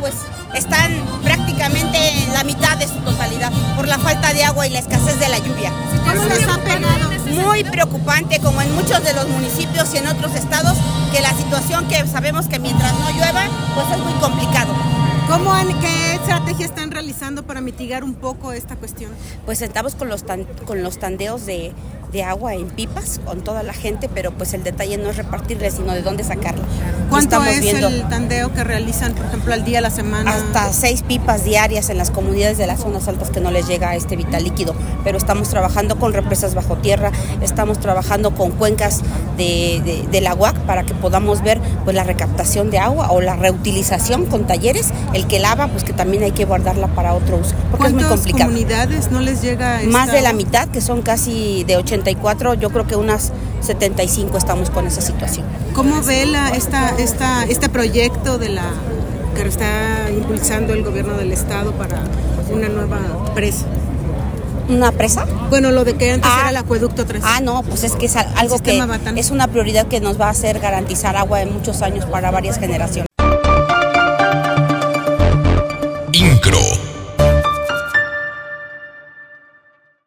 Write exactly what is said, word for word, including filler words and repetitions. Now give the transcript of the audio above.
pues están prácticamente en la mitad de su totalidad por la falta de agua y la escasez de la lluvia. ¿Cómo les ha pegado? Muy preocupante, como en muchos de los municipios y en otros estados, que la situación que sabemos que mientras no llueva, pues es muy complicado. ¿Cómo han, ¿Qué estrategia están realizando para mitigar un poco esta cuestión? Pues estamos con los tan, con los tandeos de, de agua en pipas con toda la gente, pero pues el detalle no es repartirle, sino de dónde sacarla. ¿Cuánto Estamos es viendo el tandeo que realizan, por ejemplo, al día, a la semana? hasta seis pipas diarias en las comunidades de las zonas altas que no les llega este vital líquido, pero estamos trabajando con represas bajo tierra, estamos trabajando con cuencas de, de, de la U A C para que podamos ver pues la recaptación de agua o la reutilización con talleres. El que lava, pues que también hay que guardarla para otro uso, porque es muy complicado. ¿Cuántas comunidades no les llega esta... Más de la mitad, que son casi de ochenta y cuatro, yo creo que unas setenta y cinco estamos con esa situación. ¿Cómo ve la, esta, esta, este proyecto de la que está impulsando el gobierno del estado para una nueva presa? ¿Una presa? Bueno, lo de que antes ah, era el acueducto tres. Ah, no, pues es que es algo que Batán. Es una prioridad que nos va a hacer garantizar agua en muchos años para varias generaciones.